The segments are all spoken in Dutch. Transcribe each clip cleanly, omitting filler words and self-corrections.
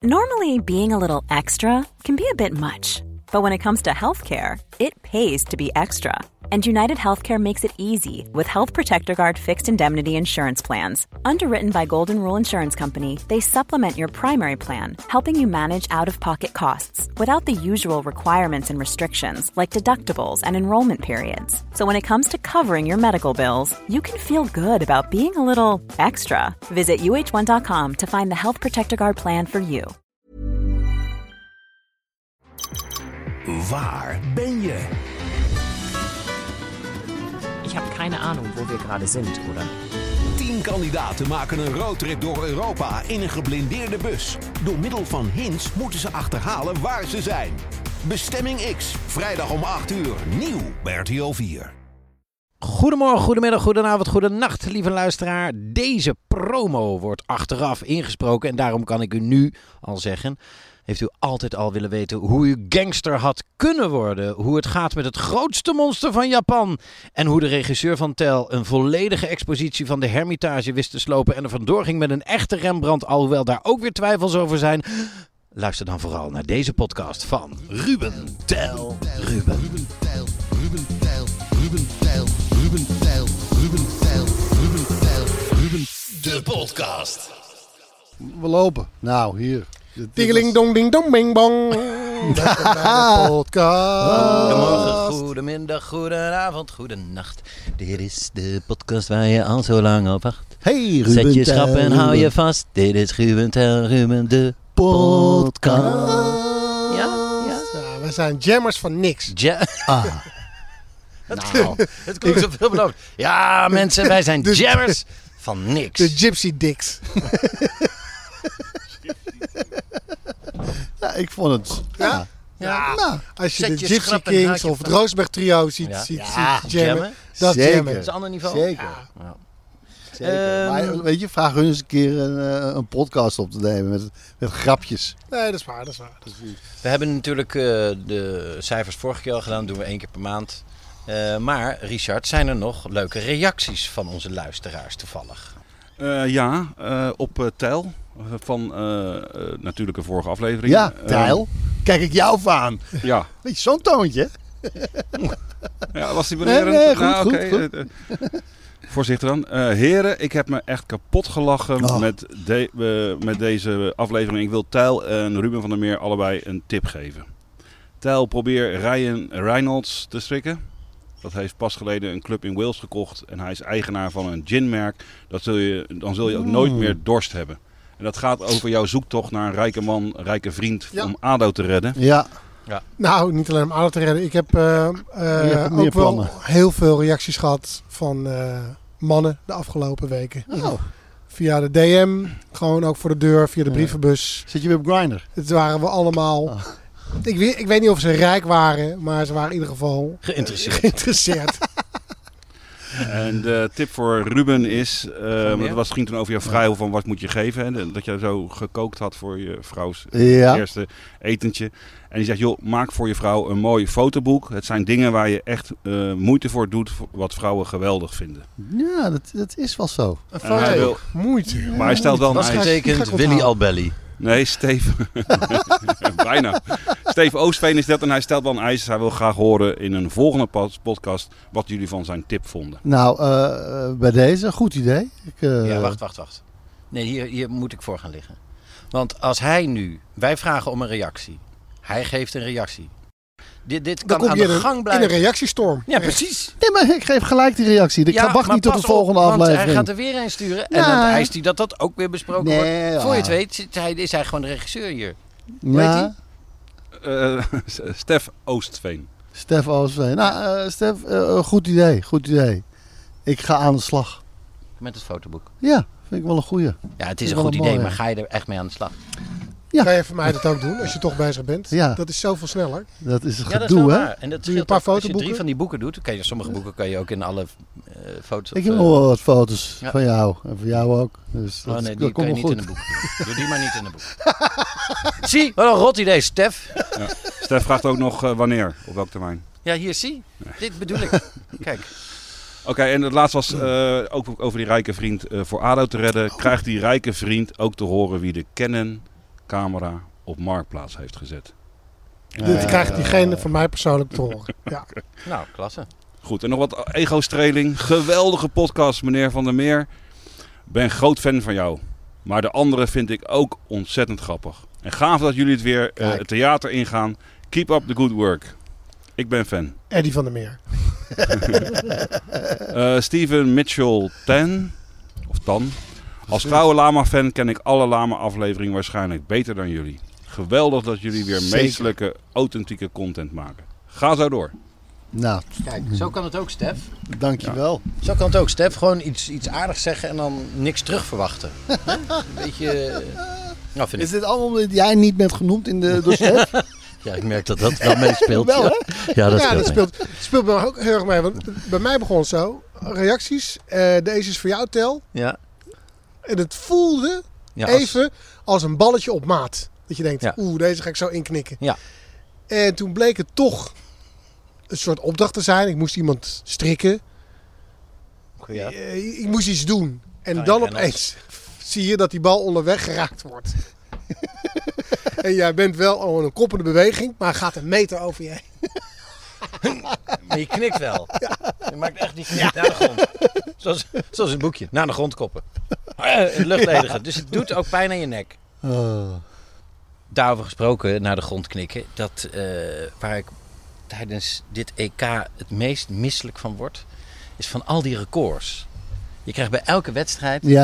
Normally, being a little extra can be a bit much, but when it comes to healthcare, it pays to be extra. And United Healthcare makes it easy with Health Protector Guard fixed indemnity insurance plans. Underwritten by Golden Rule Insurance Company, they supplement your primary plan, helping you manage out-of-pocket costs without the usual requirements and restrictions like deductibles and enrollment periods. So when it comes to covering your medical bills, you can feel good about being a little extra. Visit uh1.com to find the Health Protector Guard plan for you. Waar ben je? Ich habe keine Ahnung, wo wir gerade sind, oder? 10 kandidaten maken een roadtrip door Europa in een geblindeerde bus. Door middel van hints moeten ze achterhalen waar ze zijn. Bestemming X, vrijdag om 8 uur, nieuw bij RTL 4. Goedemorgen, goedemiddag, goedenavond, goedenacht, lieve luisteraar. Deze promo wordt achteraf ingesproken en daarom kan ik u nu al zeggen... Heeft u altijd al willen weten hoe u gangster had kunnen worden? Hoe het gaat met het grootste monster van Japan? En hoe de regisseur van Tel een volledige expositie van de Hermitage wist te slopen... en er vandoor ging met een echte Rembrandt, alhoewel daar ook weer twijfels over zijn? Luister dan vooral naar deze podcast van Ruben Tel. Ruben Tel, Ruben Tel, Ruben Tel, Ruben Tel, Ruben Tel, Ruben Tel, Ruben de podcast. We lopen. Nou, hier. Tingeling dong ding dong bing bong. Welkom bij de podcast. Goedemorgen, goedemiddag, goedenavond, goedenacht. Dit is de podcast waar je al zo lang op wacht. Hey, Ruben. Zet je schrap en hou je vast. Dit is Ruben Tel, Ruben de podcast. Ja? Ja, we zijn jammers van niks. Het klinkt zoveel beloofd. Ja, mensen, wij zijn jammers van niks. De Gypsy Dicks. Ja, ik vond het... Ja. Nou, als je Zet de je Gypsy schrap en Kings haakje of het vast. Roosberg Trio ziet jammen, dat is Zeker. jammen. Dat is een ander niveau. Zeker. Ja. Zeker. Maar weet je, vraag hun eens een keer een podcast op te nemen met grapjes. Nee, dat is waar. We hebben natuurlijk de cijfers vorige keer al gedaan. Dat doen we 1 keer per maand. Maar Richard, zijn er nog leuke reacties van onze luisteraars toevallig? Op Tijl van natuurlijk een vorige aflevering. Ja, Tijl. Kijk ik jou aan. Ja. Weet je, zo'n toontje. Ja, was die belerend? Nee, goed. Voorzichtig dan. Heren, ik heb me echt kapot gelachen met deze aflevering. Ik wil Tijl en Ruben van der Meer allebei een tip geven. Tijl, probeer Ryan Reynolds te strikken. Dat heeft pas geleden een club in Wales gekocht. En hij is eigenaar van een ginmerk. Dan zul je ook nooit meer dorst hebben. En dat gaat over jouw zoektocht naar een rijke man, een rijke vriend om ADO te redden. Ja. Nou, niet alleen om ADO te redden. Ik heb ook wel heel veel reacties gehad van mannen de afgelopen weken. Oh. Via de DM, gewoon ook voor de deur, via de brievenbus. Zit je weer op Grindr? Het waren we allemaal... Oh. Ik weet niet of ze rijk waren, maar ze waren in ieder geval geïnteresseerd. En de tip voor Ruben is, het ging toen over jouw vrouw van wat moet je geven. Hè? Dat je zo gekookt had voor je vrouws eerste etentje. En die zegt, joh, maak voor je vrouw een mooi fotoboek. Het zijn dingen waar je echt moeite voor doet, wat vrouwen geweldig vinden. Ja, dat is wel zo. Moeite. Maar hij stelt wel een eis. Dat getekend Willy Albelli. Nee, Steve. Bijna. Steve Oostveen is dat en hij stelt wel een eis. Hij wil graag horen in een volgende podcast wat jullie van zijn tip vonden. Nou, bij deze, goed idee. Ja, wacht. Nee, hier moet ik voor gaan liggen. Want als hij nu... Wij vragen om een reactie. Hij geeft een reactie. Dit kan aan de gang blijven. In een reactiestorm. Ja, precies. Nee, maar ik geef gelijk die reactie. Ik wacht niet tot de volgende aflevering. Hij gaat er weer een sturen. En dan eist hij dat ook weer besproken wordt. Voor je het weet is hij gewoon de regisseur hier. Hoe heet hij? Stef Oostveen. Stef Oostveen. Nou, Stef, goed idee. Ik ga aan de slag. Met het fotoboek. Ja, vind ik wel een goeie. Ja, het is een goed idee, maar ga je er echt mee aan de slag? Ja. Kan je voor mij dat ook doen, als je toch bezig bent? Ja. Dat is zoveel sneller. Dat is een gedoe, hè? En dat doe je een paar fotoboeken? Als je 3 van die boeken doet, sommige boeken kan je ook in alle foto's... Ik heb nog wel wat foto's van jou. En van jou ook. Dus die kan je niet in een boek doen. Doe die maar niet in een boek. Zie, wat een rot idee, Stef. Ja. Stef vraagt ook nog wanneer, op welk termijn. Ja, hier zie. Nee. Dit bedoel ik. Kijk. Oké, en het laatste was ook over die rijke vriend voor ADO te redden. Krijgt die rijke vriend ook te horen wie de camera op Marktplaats heeft gezet. Dit krijgt diegene van mij persoonlijk te horen. Ja. Nou, klasse. Goed, en nog wat ego-streling. Geweldige podcast, meneer Van der Meer. Ben groot fan van jou. Maar de andere vind ik ook ontzettend grappig. En gaaf dat jullie het weer het theater ingaan. Keep up the good work. Ik ben fan. Eddie van der Meer. Steven Mitchell Tan. Als trouwe Lama-fan ken ik alle Lama-afleveringen waarschijnlijk beter dan jullie. Geweldig dat jullie weer meestelijke, authentieke content maken. Ga zo door. Nou, Kijk, zo kan het ook, Stef. dankjewel. Zo kan het ook, Stef. Gewoon iets aardigs zeggen en dan niks terug verwachten. Een beetje... Nou, vind Is ik. dit allemaal omdat jij niet bent genoemd in de Chef? Ja, ik merk dat dat wel meespeelt. Wel, hè? Ja, dat Ja, speelt dat mee. speelt bij mij ook heel erg mee. Want bij mij begon het zo. Reacties. Deze is voor jou, Tel. Ja. En het voelde Ja, even als een balletje op maat. Dat je denkt, Ja. deze ga ik zo inknikken. Ja. En toen bleek het toch een soort opdracht te zijn. Ik moest iemand strikken. Ja. Ik moest iets doen. En Kan dan je geen opeens zie je dat die bal onderweg geraakt wordt. En jij bent wel al een koppende beweging, maar gaat een meter over je heen. Maar je knikt wel. Je maakt echt die knik naar de grond. Zoals in het boekje. Naar de grond koppen. In de lucht ledigen. Dus het doet ook pijn aan je nek. Daarover gesproken, naar de grond knikken. Dat waar ik tijdens dit EK het meest misselijk van word, is van al die records. Je krijgt bij elke wedstrijd 36.000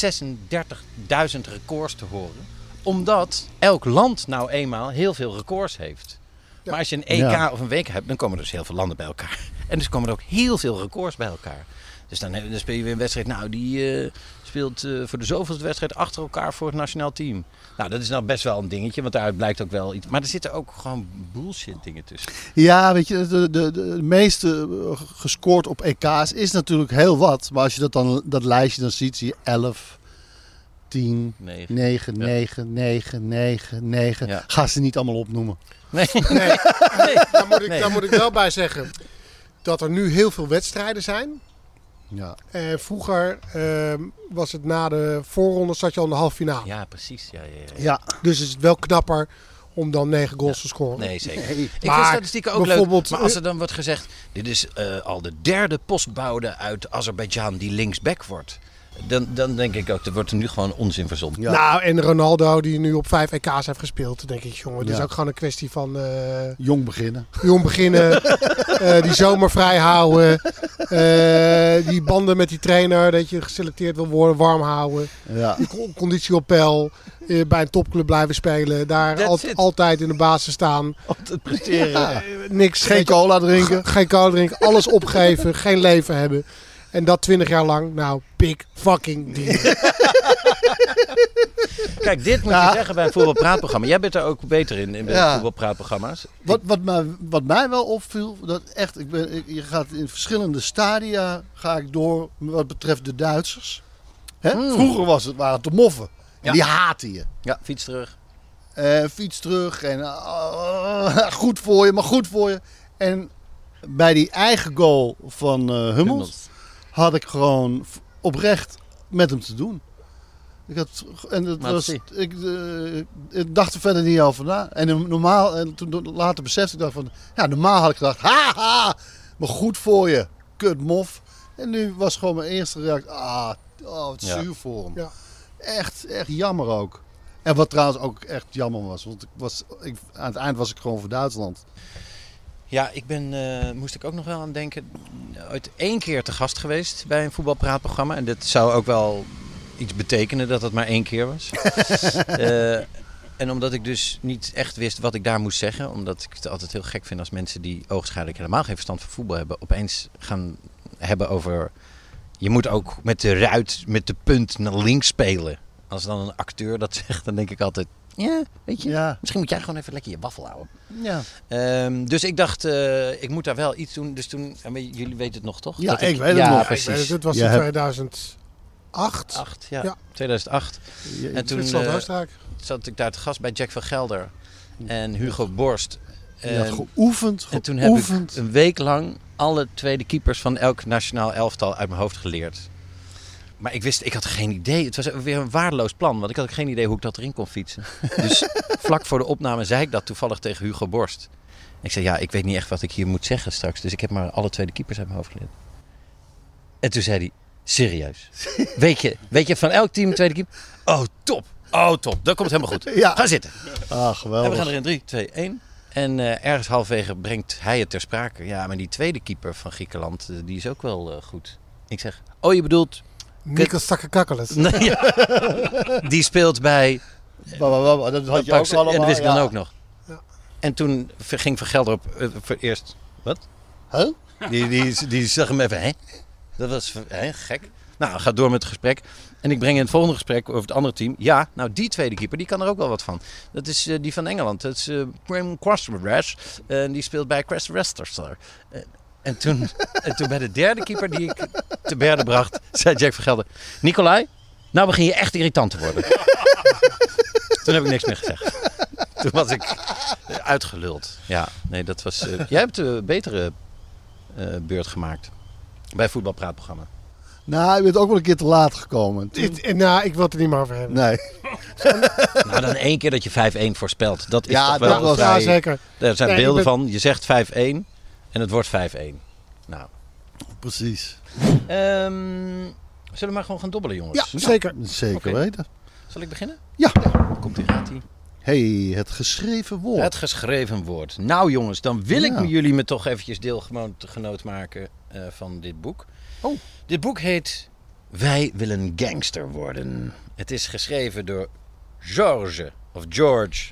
records te horen. Omdat elk land nou eenmaal heel veel records heeft. Ja. Maar als je een EK of een WK hebt, dan komen er dus heel veel landen bij elkaar. En dus komen er ook heel veel records bij elkaar. Dus dan speel je weer een wedstrijd. Nou, die speelt voor de zoveelste wedstrijd achter elkaar voor het nationaal team. Nou, dat is nou best wel een dingetje, want daaruit blijkt ook wel iets. Maar er zitten ook gewoon bullshit dingen tussen. Ja, weet je, de meeste gescoord op EK's is natuurlijk heel wat. Maar als je dat lijstje dan ziet, zie je 11, 10, 9, 9, 9, 9, 9. Ja. Ga ze niet allemaal opnoemen. Nee. Daar moet ik wel bij zeggen dat er nu heel veel wedstrijden zijn. Ja. Vroeger was het na de voorronde zat je al in de halve finale. Ja, precies. Ja. Ja. Dus is het wel knapper om dan 9 goals te scoren. Nee, zeker. Nee. Ik vind Maar statistieken ook leuk. bijvoorbeeld, Maar als er dan wordt gezegd, dit is al de derde postbode uit Azerbeidzjan die linksback wordt. Dan denk ik ook, er wordt er nu gewoon onzin verzonnen. Ja. Nou, en Ronaldo die nu op 5 EK's heeft gespeeld. Dan denk ik, jongen, het is Ja. ook gewoon een kwestie van Jong beginnen. jong beginnen. Die zomer vrij houden. Die banden met die trainer, dat je geselecteerd wil worden, warm houden. Ja. Die conditie op peil. Bij een topclub blijven spelen. Daar That's it. altijd in de basis staan. Altijd presteren. Niks. Geen cola drinken. Geen cola drinken. Alles opgeven. Geen leven hebben. En dat 20 jaar lang. Nou, big fucking deal. Kijk, dit moet je zeggen bij een voetbalpraatprogramma. Jij bent er ook beter in bij Ja. voetbalpraatprogramma's. Wat mij wel opviel, dat echt, je gaat in verschillende stadia ga ik door wat betreft de Duitsers. Hè? Vroeger waren het de moffen. En Ja. die haatten je. Ja, fiets terug. Fiets terug en goed voor je, maar goed voor je. En bij die eigen goal van Hummels had ik gewoon oprecht met hem te doen. Ik dacht er verder niet over na. En toen later besefte ik dat van, ja, normaal had ik gedacht, haha, maar goed voor je, kut mof. En nu was gewoon mijn eerste reactie, wat zuur voor hem. Ja. Echt jammer ook. En wat trouwens ook echt jammer was, want aan het eind was ik gewoon voor Duitsland. Ja, moest ik ook nog wel aan denken. Ooit 1 keer te gast geweest bij een voetbalpraatprogramma. En dit zou ook wel iets betekenen dat het maar 1 keer was. En omdat ik dus niet echt wist wat ik daar moest zeggen. Omdat ik het altijd heel gek vind als mensen die ogenschijnlijk helemaal geen verstand van voetbal hebben, opeens gaan hebben over, je moet ook met de ruit, met de punt naar links spelen. Als dan een acteur dat zegt, dan denk ik altijd, ja, weet je, Ja. misschien moet jij gewoon even lekker je waffel houden. Ja. Dus ik dacht, ik moet daar wel iets doen. Dus toen, jullie weten het nog, toch? Ja, Dat ik weet het nog. Precies. Dit was Je in hebt- 2008. 2008. En toen Zwitserland-Oostenrijk. zat ik daar te gast bij Jack van Gelder en Hugo Borst. Je had geoefend. En toen heb ik een week lang alle tweede keepers van elk nationaal elftal uit mijn hoofd geleerd. Maar ik had geen idee. Het was weer een waardeloos plan. Want ik had geen idee hoe ik dat erin kon fietsen. Dus vlak voor de opname zei ik dat toevallig tegen Hugo Borst. Ik zei, ik weet niet echt wat ik hier moet zeggen straks. Dus ik heb maar alle 2 de keepers uit mijn hoofd geleerd. En toen zei hij, serieus? Weet je van elk team een tweede keeper? Oh, top. Dat komt helemaal goed. Ja. Ga zitten. Geweldig. En we gaan er in 3, 2, 1. En ergens halverwege brengt hij het ter sprake. Ja, maar die tweede keeper van Griekenland, die is ook wel goed. Ik zeg, je bedoelt... Nikos Tsakakakis. Nee, ja. Die speelt bij... Dat had je ook allemaal. En dat wist ik dan ja. ook nog. Ja. En toen ging Van Gelder voor eerst... Wat? Huh? Die zag hem even, hè? Dat was gek. Nou, ga door met het gesprek. En ik breng in het volgende gesprek over het andere team. Ja, nou die tweede keeper, die kan er ook wel wat van. Dat is die van Engeland. Dat is Graham Crosthwaite. Die speelt bij Leicester. En toen bij de derde keeper die ik te berde bracht, zei Jack van Gelder... Nicolai, nou begin je echt irritant te worden. Toen heb ik niks meer gezegd. Toen was ik uitgeluld. Ja, nee, dat was... jij hebt een betere beurt gemaakt. Bij het voetbalpraatprogramma. Nou, je bent ook wel een keer te laat gekomen. Ik wil het er niet meer over hebben. Nee. Nou, dan 1 keer dat je 5-1 voorspelt. Dat is Ja, toch wel dat was- vrij... Ja, zeker. Er zijn Nee, beelden ik ben- van. Je zegt 5-1 en het wordt 5-1. Nou. Precies. Zullen we maar gewoon gaan dobbelen, jongens? Ja, zeker. Zeker Oké. weten. Zal ik beginnen? Ja. Komt-ie, gaat-ie. Hey, het geschreven woord. Het geschreven woord. Nou jongens, dan wil ik Ja. jullie me toch eventjes deelgenoot maken van dit boek. Oh. Dit boek heet Wij willen gangster worden. Het is geschreven door George of George.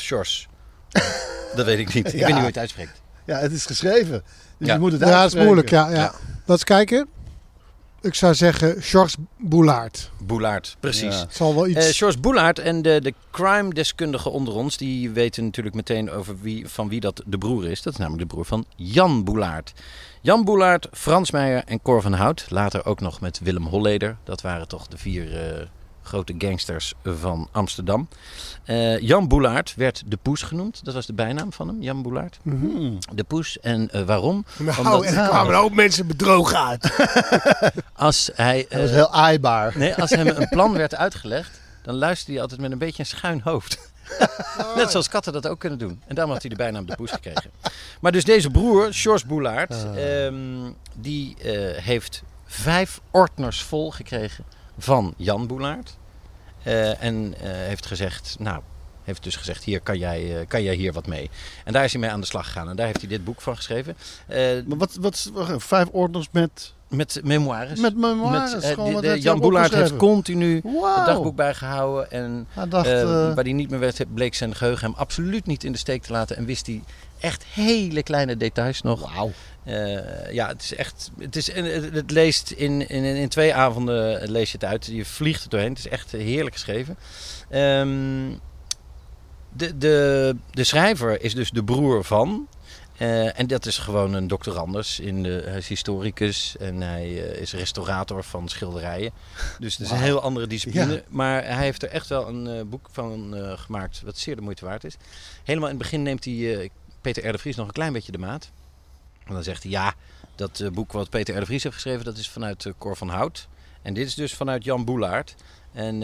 Dat weet ik niet. Ik weet niet hoe je het uitspreekt. Ja, het is geschreven. Dus Ja. je moet het Ja, dat is uitspreken. moeilijk. Ja. Ja. Laten we kijken. Ik zou zeggen Georges Boulaert. Boulaert, precies. Ja. Het zal wel iets... George Boulaert en de crime-deskundigen onder ons, die weten natuurlijk meteen over van wie dat de broer is. Dat is namelijk de broer van Jan Boulaert. Jan Boulaert, Frans Meijer en Cor van Hout. Later ook nog met Willem Holleder. Dat waren toch de 4 grote gangsters van Amsterdam. Jan Boulaert werd de Poes genoemd. Dat was de bijnaam van hem, Jan Boulaert. De Poes. En waarom? nou, er kwamen een hoop mensen bedrogen uit. Als hij... Dat was heel aaibaar. Nee, als hem een plan werd uitgelegd, dan luisterde hij altijd met een beetje een schuin hoofd. Net zoals katten dat ook kunnen doen. En daarom had hij de bijnaam de Poes gekregen. Maar dus deze broer, George Boulaert, die heeft 5 ordners vol gekregen van Jan Boulaert. En heeft dus gezegd, hier kan jij hier wat mee. En daar is hij mee aan de slag gegaan. En daar heeft hij dit boek van geschreven. Maar wacht, 5 ordners met... Met memoires. Met memoires, gewoon wat heeft hij Jan op Boulaert heeft opgeschreven? continu Wauw. het dagboek bijgehouden. En Hij dacht... waar hij niet meer werd, bleek zijn geheugen hem absoluut niet in de steek te laten. En wist hij echt hele kleine details nog. Wauw. Ja, het is echt... Het leest in 2 avonden lees je het uit. Je vliegt er doorheen. Het is echt heerlijk geschreven. De schrijver is dus de broer van... en dat is gewoon een doctorandus. Hij is historicus en hij is restaurator van schilderijen. Dus het is een heel andere discipline. Ja. Maar hij heeft er echt wel een boek van gemaakt wat zeer de moeite waard is. Helemaal in het begin neemt hij Peter R. de Vries nog een klein beetje de maat. En dan zegt hij, ja, dat boek wat Peter R. de Vries heeft geschreven, dat is vanuit Cor van Hout. En dit is dus vanuit Jan Boulaert. En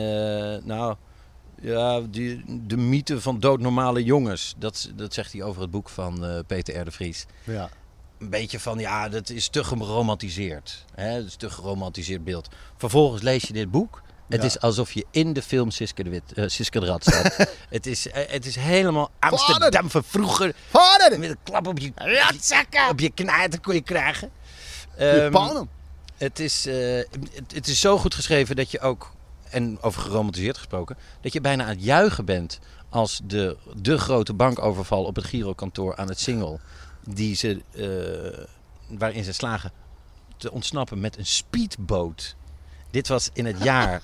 ja, de mythe van doodnormale jongens. Dat zegt hij over het boek van Peter R. de Vries. Ja. Een beetje van, ja, dat is te geromantiseerd. Hè? Dat is te geromantiseerd beeld. Vervolgens lees je dit boek. Het Ja. is alsof je in de film Siske de Rat staat. Het is helemaal Amsterdam van vroeger. Met een klap op je knijter kon je krijgen. Pannen. Het is zo goed geschreven dat je ook, en over geromantiseerd gesproken, dat je bijna aan het juichen bent als de grote bankoverval op het girokantoor aan het Singel, waarin ze slagen te ontsnappen met een speedboot. Dit was in het jaar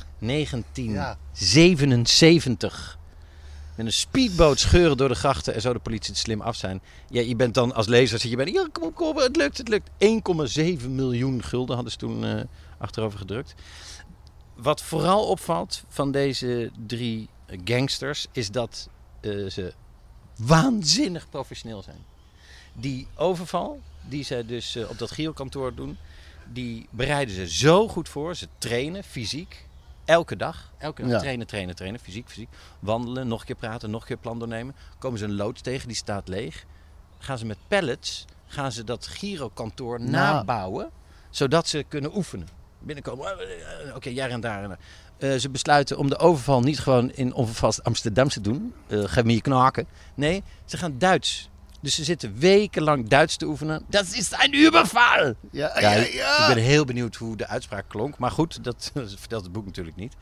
1977. Met een speedboot scheuren door de grachten en zo de politie te slim af zijn. Ja, je bent dan als lezer, zit je bij, ja, kom op, het lukt. 1,7 miljoen gulden hadden ze toen achterover gedrukt. Wat vooral opvalt van deze 3 gangsters is dat ze waanzinnig professioneel zijn. Die overval die zij dus op dat girokantoor doen, die bereiden ze zo goed voor. Ze trainen fysiek. Elke dag trainen. Fysiek. Wandelen, nog een keer praten, nog een keer plan doornemen. Komen ze een loods tegen, die staat leeg. Gaan ze met pallets, dat girokantoor nabouwen. Zodat ze kunnen oefenen. Binnenkomen, oké, jaar en daar. Ze besluiten om de overval niet gewoon in onvervast Amsterdam te doen. Geef me je knaken. Nee, ze gaan Duits. Dus ze zitten wekenlang Duits te oefenen. Dat is een überval! Ja. Ik ben heel benieuwd hoe de uitspraak klonk. Maar goed, dat vertelt het boek natuurlijk niet.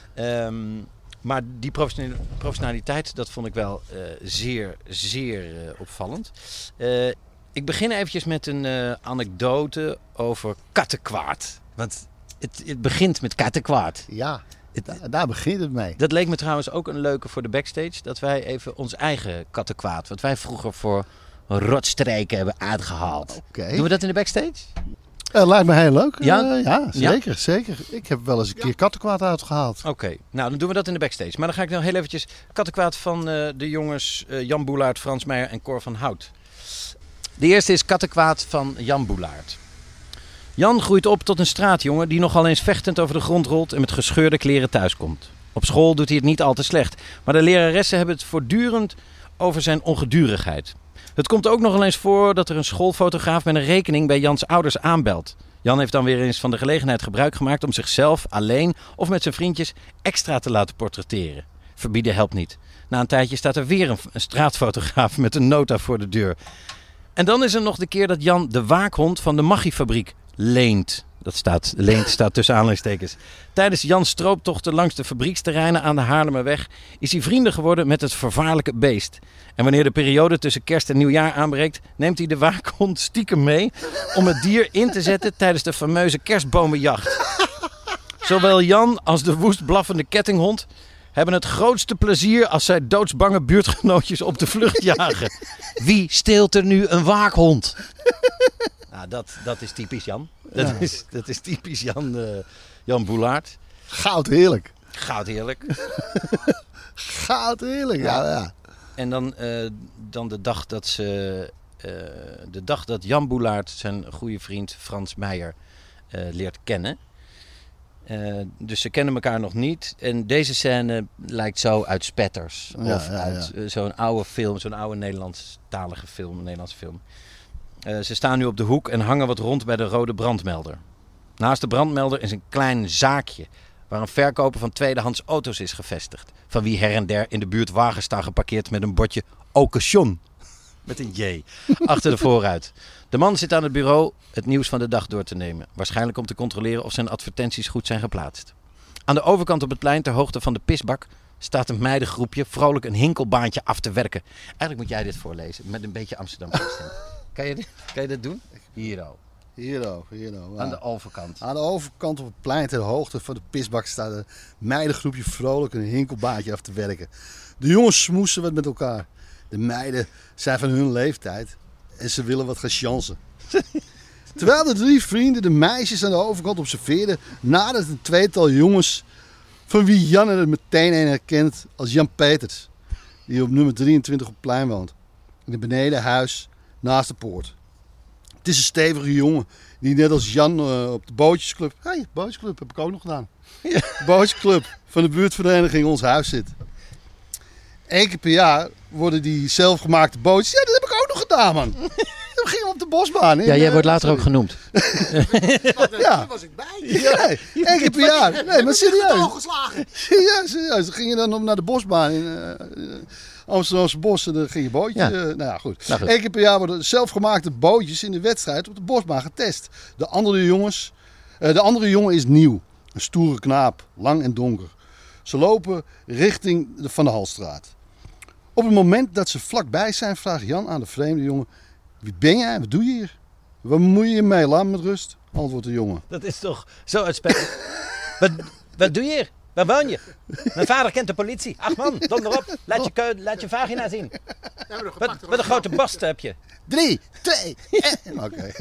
Maar die professionaliteit, dat vond ik wel zeer, zeer opvallend. Ik begin eventjes met een anekdote over kattenkwaad. Want het begint met kattenkwaad. Ja, daar begint het mee. Dat leek me trouwens ook een leuke voor de backstage. Dat wij even ons eigen kattenkwaad, wat wij vroeger voor rotstrijken hebben uitgehaald. Okay. Doen we dat in de backstage? Lijkt me heel leuk. Ja? Zeker. Ik heb wel eens een keer kattenkwaad uitgehaald. Oké, nou dan doen we dat in de backstage. Maar dan ga ik nog heel eventjes kattenkwaad van de jongens Jan Boelaert, Frans Meijer en Cor van Hout. De eerste is kattenkwaad van Jan Boelaert. Jan groeit op tot een straatjongen die nogal eens vechtend over de grond rolt en met gescheurde kleren thuiskomt. Op school doet hij het niet al te slecht, maar de leraressen hebben het voortdurend over zijn ongedurigheid. Het komt ook nog eens voor dat er een schoolfotograaf met een rekening bij Jans ouders aanbelt. Jan heeft dan weer eens van de gelegenheid gebruik gemaakt om zichzelf alleen of met zijn vriendjes extra te laten portretteren. Verbieden helpt niet. Na een tijdje staat er weer een straatfotograaf met een nota voor de deur. En dan is er nog de keer dat Jan de waakhond van de Maggi-fabriek leent. Leent staat tussen aanhalingstekens. Tijdens Jans strooptochten langs de fabrieksterreinen aan de Haarlemmerweg is hij vrienden geworden met het vervaarlijke beest. En wanneer de periode tussen kerst en nieuwjaar aanbreekt, neemt hij de waakhond stiekem mee om het dier in te zetten tijdens de fameuze kerstbomenjacht. Zowel Jan als de woest blaffende kettinghond hebben het grootste plezier als zij doodsbange buurtgenootjes op de vlucht jagen. Wie steelt er nu een waakhond? Nou, dat is typisch Jan. Dat is typisch Jan Boelaert. Goud heerlijk. Ja. En dan de dag dat Jan Boelaert zijn goede vriend Frans Meijer leert kennen. Dus ze kennen elkaar nog niet. En deze scène lijkt zo uit Spetters. Uit zo'n oude film, zo'n oude Nederlandstalige film, een Nederlandse film. Ze staan nu op de hoek en hangen wat rond bij de rode brandmelder. Naast de brandmelder is een klein zaakje waar een verkoper van tweedehands auto's is gevestigd. Van wie her en der in de buurt wagens staan geparkeerd met een bordje occasion. Met een J. Achter de voorruit. De man zit aan het bureau het nieuws van de dag door te nemen. Waarschijnlijk om te controleren of zijn advertenties goed zijn geplaatst. Aan de overkant op het plein ter hoogte van de pisbak staat een meidengroepje vrolijk een hinkelbaantje af te werken. Eigenlijk moet jij dit voorlezen met een beetje Amsterdamse stem. Kan je dit doen? Hier. Aan de overkant. Aan de overkant op het plein ter hoogte van de pisbak staat een meidengroepje vrolijk een hinkelbaantje af te werken. De jongens smoesen wat met elkaar. De meiden zijn van hun leeftijd en ze willen wat gaan chansen. Terwijl de 3 vrienden de meisjes aan de overkant observeerden, nadert een tweetal jongens van wie Jan er meteen een herkent als Jan Peters, die op nummer 23 op het plein woont. In het benedenhuis naast de poort. Het is een stevige jongen die net als Jan op de bootjesclub... bootjesclub heb ik ook nog gedaan. Ja. Bootjesclub van de buurtvereniging Ons Huis zit. 1 keer per jaar worden die zelfgemaakte bootjes... Ja, dat heb ik ook nog gedaan, man. We gingen op de bosbaan. Ja, jij wordt later ook genoemd. Ja. Was ik bij. Ja, 1 keer per jaar. Nee, maar serieus. Serieus. Dan ging je dan naar de bosbaan in Amsterdamse bos en dan ging je bootje. Nou ja, goed. 1 keer per jaar worden zelfgemaakte bootjes in de wedstrijd op de bosbaan getest. De andere jongen is nieuw. Een stoere knaap, lang en donker. Ze lopen richting van de Halstraat. Op het moment dat ze vlakbij zijn, vraagt Jan aan de vreemde jongen: wie ben jij? Wat doe je hier? Wat bemoei je je mee? Laat me met rust. Antwoordt de jongen. Dat is toch zo uitspellend. Wat doe je hier? Waar woon je? Mijn vader kent de politie. Ach man, donder op. Laat je vagina zien. Wat een grote bast heb je. 3, 2, 1. Oké.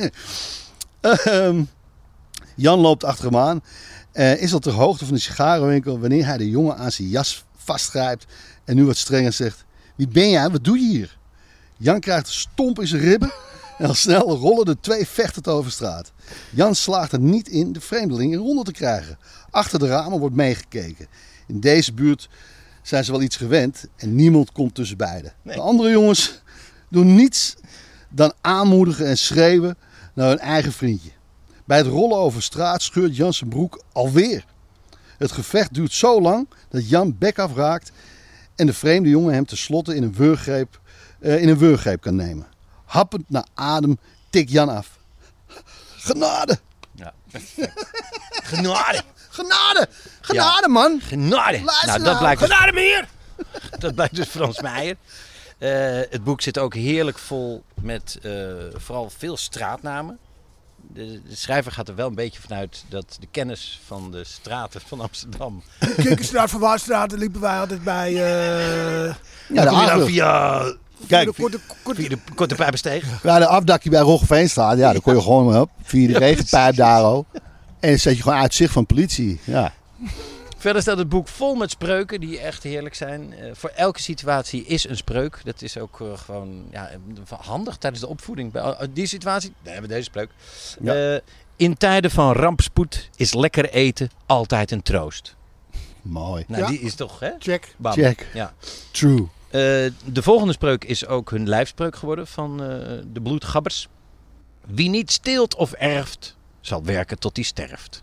Jan loopt achter hem aan. Is al ter hoogte van de sigarenwinkel wanneer hij de jongen aan zijn jas vastgrijpt en nu wat strenger zegt: wie ben jij? Wat doe je hier? Jan krijgt een stomp in zijn ribben En al snel rollen de 2 vechtend over straat. Jan slaagt er niet in de vreemdeling in ronde te krijgen. Achter de ramen wordt meegekeken. In deze buurt zijn ze wel iets gewend en niemand komt tussen beiden. Nee. De andere jongens doen niets dan aanmoedigen en schreeuwen naar hun eigen vriendje. Bij het rollen over straat scheurt Jan zijn broek alweer. Het gevecht duurt zo lang dat Jan bek afraakt en de vreemde jongen hem tenslotte in een wurggreep kan nemen. Happend naar adem tikt Jan af. Genade! Ja, genade! Genade! Genade, man! Genade! Luister dat blijkt dus, Genade, meneer! dat blijkt dus Frans Meijer. Het boek zit ook heerlijk vol met vooral veel straatnamen. De schrijver gaat er wel een beetje vanuit dat de kennis van de straten van Amsterdam... Kikkerstraat, Van Waarstraat, daar liepen wij altijd bij... via... Kijk, via de Korte Pijpensteeg. Ja, de afdakje bij Roggeveenstraat, ja, daar kon je gewoon op. Via de regenpijp daar ook. En dan zet je gewoon uit zicht van politie. Ja. Verder staat het boek vol met spreuken die echt heerlijk zijn. Voor elke situatie is een spreuk. Dat is ook gewoon handig tijdens de opvoeding. Bij die situatie, daar hebben we deze spreuk. Ja. In tijden van rampspoed is lekker eten altijd een troost. Mooi. Nou, die is toch, hè? Check. Bam. Check. Ja. True. De volgende spreuk is ook hun lijfspreuk geworden van de bloedgabbers. Wie niet steelt of erft, zal werken tot hij sterft.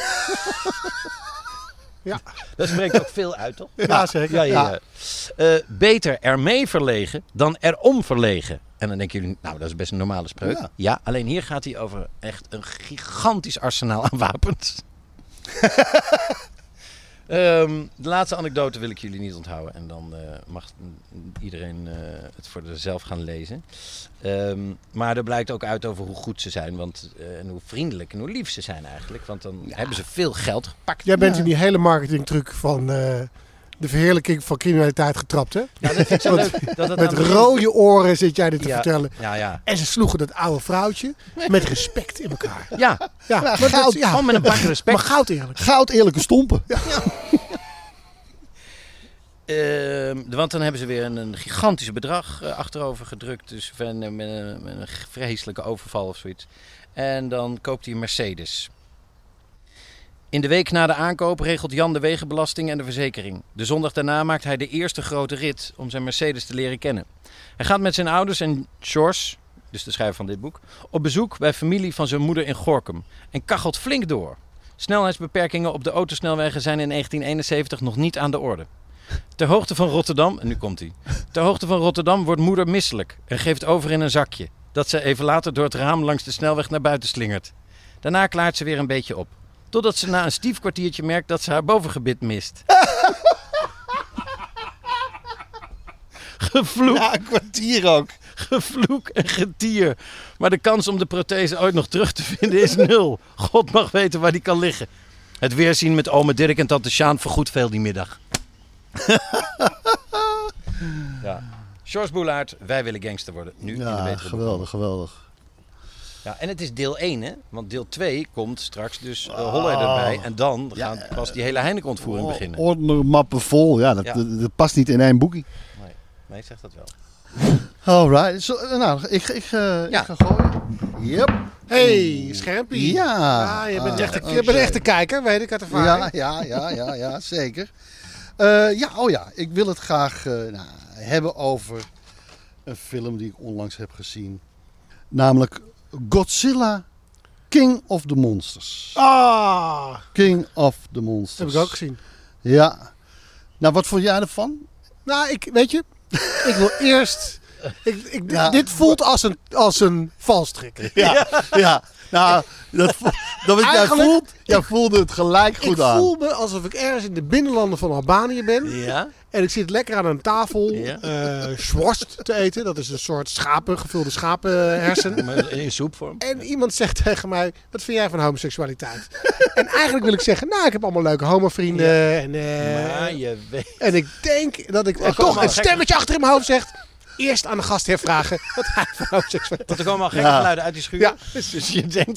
Ja. Dat spreekt ook veel uit, toch? Ja, zeker. Ja. Beter ermee verlegen dan erom verlegen. En dan denken jullie, nou, dat is best een normale spreuk. Ja, alleen hier gaat hij over echt een gigantisch arsenaal aan wapens. De laatste anekdote wil ik jullie niet onthouden. En dan mag iedereen het voor zichzelf gaan lezen. Maar er blijkt ook uit over hoe goed ze zijn. En hoe vriendelijk en hoe lief ze zijn eigenlijk. Want dan hebben ze veel geld gepakt. Jij bent in die hele marketingtruc van de verheerlijking van criminaliteit getrapt, hè? Ja, dat vind ik zo leuk. Dat met rode oren zit jij dit te vertellen. Ja. En ze sloegen dat oude vrouwtje met respect in elkaar. Ja. Maar goud, gewoon met een bak respect. Maar goud eerlijk. Goud eerlijke stompen. Ja. Want dan hebben ze weer een gigantisch bedrag achterover gedrukt. Dus met een vreselijke overval of zoiets. En dan koopt hij een Mercedes. In de week na de aankoop regelt Jan de wegenbelasting en de verzekering. De zondag daarna maakt hij de eerste grote rit om zijn Mercedes te leren kennen. Hij gaat met zijn ouders en George, dus de schrijver van dit boek, op bezoek bij familie van zijn moeder in Gorinchem. En kachelt flink door. Snelheidsbeperkingen op de autosnelwegen zijn in 1971 nog niet aan de orde. Ter hoogte van Rotterdam, en nu komt hij. Ter hoogte van Rotterdam wordt moeder misselijk en geeft over in een zakje. Dat ze even later door het raam langs de snelweg naar buiten slingert. Daarna klaart ze weer een beetje op. Totdat ze na een stief kwartiertje merkt dat ze haar bovengebit mist. Gevloek. Ja, een kwartier ook. Gevloek en getier. Maar de kans om de prothese ooit nog terug te vinden is 0. God mag weten waar die kan liggen. Het weerzien met ome Dirk en tante Sjaan vergoedt veel die middag. Ja. George Boulaert, wij willen gangster worden. Nu in de betere geweldig. Ja, en het is deel 1, hè? Want deel 2 komt straks dus Holler erbij. En dan gaat pas die hele Heineken-ontvoering beginnen. Ordermappen vol, dat past niet in één boekje. Nee, zeg dat wel. Alright, ik ga gooien. Yep. Hey, Schermpie. Ja. Je bent echt een kijker, weet ik uit ervaring. Ja, zeker. Ik wil het graag hebben over een film die ik onlangs heb gezien. Namelijk Godzilla, King of the Monsters. King of the Monsters. Dat heb ik ook gezien. Ja. Nou, wat vond jij ervan? Nou, ik wil eerst... Dit voelt als een valstrik. Ja. Nou, dat wat jij voelde het gelijk goed aan. Ik voel me alsof ik ergens in de binnenlanden van Albanië ben. Ja? En ik zit lekker aan een tafel schworst te eten. Dat is een soort gevulde schapenhersen. In soepvorm. En iemand zegt tegen mij, wat vind jij van homoseksualiteit? En eigenlijk wil ik zeggen, nou, ik heb allemaal leuke homovrienden. Ja. Maar je weet... En ik denk dat ik toch een stemmetje achter in mijn hoofd zegt... Eerst aan de gastheer vragen wat hij van homoseksualiteit... Want er komen al gekke geluiden uit die schuur. Ja. Dus je denkt...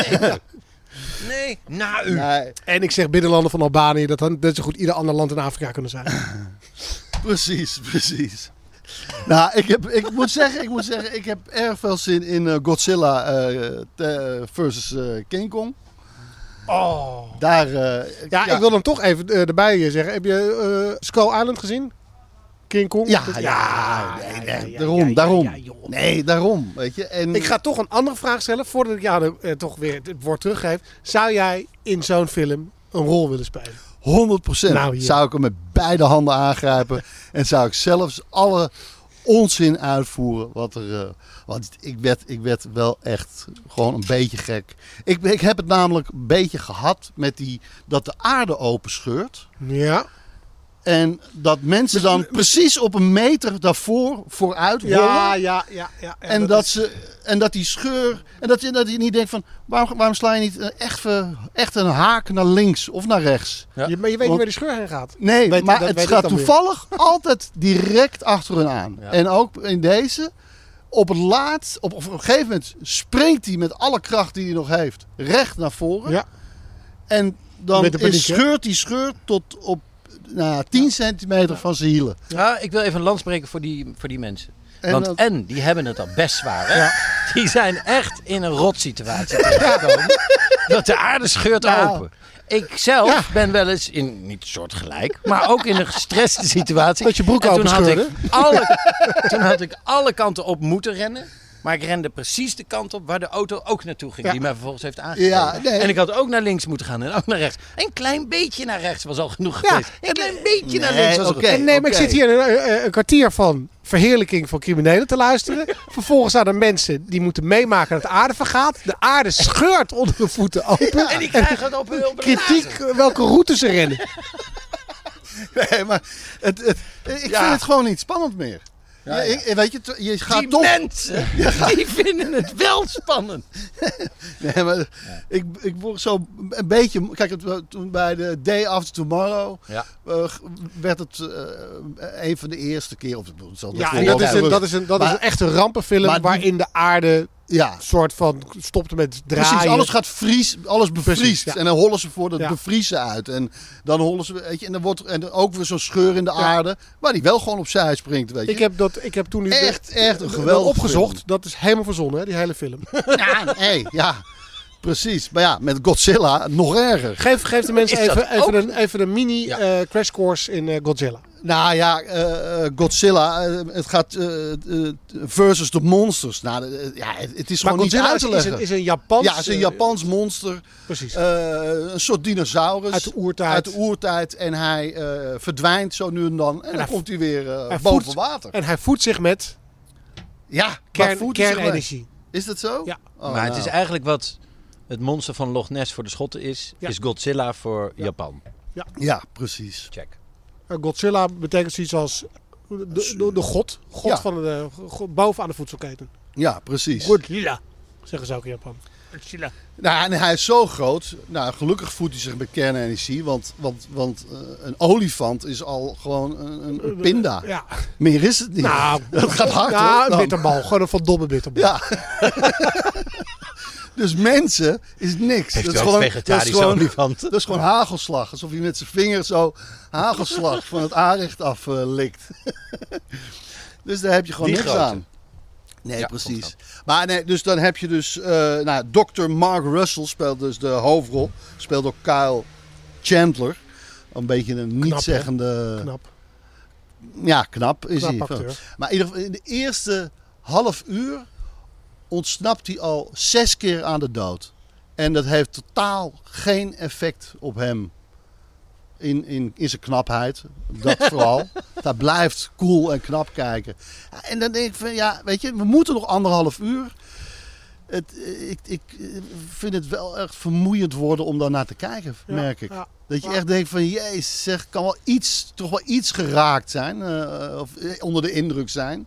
Nee, nou u. Nee. En ik zeg binnenlanden van Albanië, dat zo goed ieder ander land in Afrika kunnen zijn. Precies. Nou, ik moet zeggen, ik heb erg veel zin in Godzilla versus King Kong. Oh. Daar, Ik wil dan toch even erbij zeggen. Heb je Skull Island gezien? King Kong? Daarom. Joh. Nee, daarom. Weet je. En Ik ga toch een andere vraag stellen voordat ik jou toch weer het woord teruggeef. Zou jij in zo'n film een rol willen spelen? 100% zou ik hem met beide handen aangrijpen. En zou ik zelfs alle onzin uitvoeren. Want ik werd wel echt gewoon een beetje gek. Ik heb het namelijk een beetje gehad met dat de aarde openscheurt. Ja. En dat mensen dan precies op een meter daarvoor vooruit rollen. Ja. En dat die scheur... En dat je niet denkt van... Waarom sla je niet echt een haak naar links of naar rechts? Ja. Maar je weet niet waar die scheur heen gaat. Nee, maar het gaat toevallig altijd direct achter hun aan. Ja. En ook in deze... Op het laatst... Op een gegeven moment springt hij met alle kracht die hij nog heeft... recht naar voren. Ja. En dan scheurt die scheur tot op... 10 centimeter van zijn hielen. Ja, ik wil even een lans breken voor die mensen. Want die hebben het al best zwaar. Hè? Ja. Die zijn echt in een rotsituatie terechtgekomen. Dat de aarde scheurt open. Ik zelf ben wel eens in, niet soortgelijk, maar ook in een gestreste situatie. Dat je broek open scheurde? Toen had ik alle kanten op moeten rennen. Maar ik rende precies de kant op waar de auto ook naartoe ging. Ja. Die mij vervolgens heeft aangegeven. Ja, nee. En ik had ook naar links moeten gaan en ook naar rechts. Een klein beetje naar rechts was al genoeg geweest. Een klein beetje naar links was genoeg. Maar ik zit hier een kwartier van verheerlijking van criminelen te luisteren. Vervolgens zijn er mensen die moeten meemaken dat de aarde vergaat. De aarde scheurt onder de voeten open. En die krijgen het op hun kritiek welke route ze rennen. Nee, maar ik vind het gewoon niet spannend meer. Ja. Weet je gaat die toch... mensen, die vinden het wel spannend. Nee, maar ik word zo een beetje... Kijk, toen bij de Day After Tomorrow werd het een van de eerste keer... Dat is een echte rampenfilm waarin de aarde... soort van stopte met draaien. Precies, alles bevriest. Ja. En dan hollen ze voor het bevriezen uit. En dan hollen ze, weet je, en dan wordt er ook weer zo'n scheur in de aarde, waar die wel gewoon opzij springt, weet je. Ik heb toen echt een geweldig opgezocht. Film. Dat is helemaal verzonnen, hè, die hele film. Precies. Maar ja, met Godzilla nog erger. Geef de mensen even een mini crash course in Godzilla. Nou ja, Godzilla, het gaat versus de monsters. Nou, het is gewoon niet uit te leggen. Is een Japans... Ja, het is een Japans monster. Precies. Een soort dinosaurus. Uit de oertijd. En hij verdwijnt zo nu en dan. En dan komt hij weer boven water. En hij voedt zich met kernenergie. Is dat zo? Ja. Maar het is eigenlijk wat het monster van Loch Ness voor de Schotten is Godzilla voor Japan. Ja, precies. Check. Godzilla betekent zoiets als de god van de bovenaan de voedselketen. Ja, precies. Godzilla, zeggen ze ook in Japan. Godzilla. Nou, en hij is zo groot. Nou, gelukkig voedt hij zich met kernenergie. Want een olifant is al gewoon een pinda. Ja. Meer is het niet. Nou, dat gaat hard hoor. Ja, een bitterbal. Gewoon een verdomme bitterbal. Ja. Dus mensen is niks. Dat is gewoon vegetarische olifant. Dat is gewoon hagelslag. Alsof je met zijn vinger zo hagelslag van het aanrecht af likt. Dus daar heb je gewoon niks aan. Nee, precies. Maar nee, dus dan heb je dus... Dr. Mark Russell speelt dus de hoofdrol. Speelt ook Kyle Chandler. Een beetje een niet-zeggende... Knap. Ja, knap is hij. Acteur. Maar in ieder geval in de eerste half uur... ontsnapt hij al 6 keer aan de dood. En dat heeft totaal geen effect op hem. In zijn knapheid. Dat vooral. Hij blijft cool en knap kijken. En dan denk ik van, weet je, we moeten nog 1,5 uur. Ik vind het wel echt vermoeiend worden om daar naar te kijken, merk ik. Ja. Dat je echt denkt van, jezus, zeg, kan toch wel iets geraakt zijn. Of onder de indruk zijn.